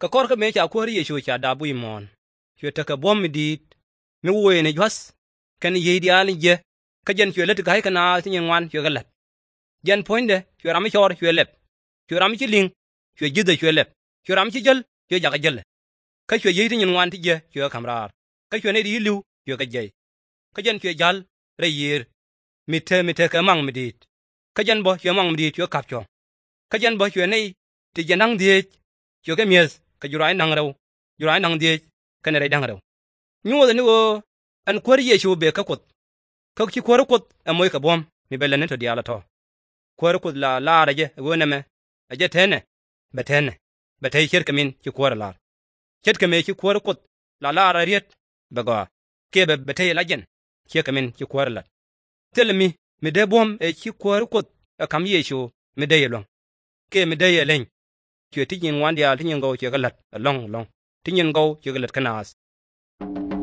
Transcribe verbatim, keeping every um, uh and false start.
ka kor ka me cha ko ri Yesu cha da bu mon chwe ta ka bom dit mi wo ne jas kan ye di al je ka jen chwe let ga ka na tin wan chwe ga let jen poinde chwe ram chor chwe let chwe ram chi ling chwe jide chwe let chwe ram chi jel chwe ja ga jel ka chwe ye tin wan ti je chwe kamrar ka chwe ne di lu chwe ga je ka jen chwe jal re yir mite mite ka mang mi dit ka jen bo chwe mang mi dit chwe kap chong ka jen bo chwe ne ti je nang die chwe ga mies ka jurai nang raw jurai nang die ka ne re dang raw nyu de ni wo an kwar Yesu be ka kut ka ki kwar kut amoy ka bom mi bele ne to diala to kwar kut la la raje wo ne me aje tene betene betay ker kamin ki kwar la ket kame ki kwar kut la la ra riet baga ke be betay la jen ke kamin ki kwar la telmi mi de bom e ki kwar kut kam Yesu mi de yelong ke mi de yelen ke ti nyin wan dia ti nyin go ke galat long long ti nyin go ke galat kanas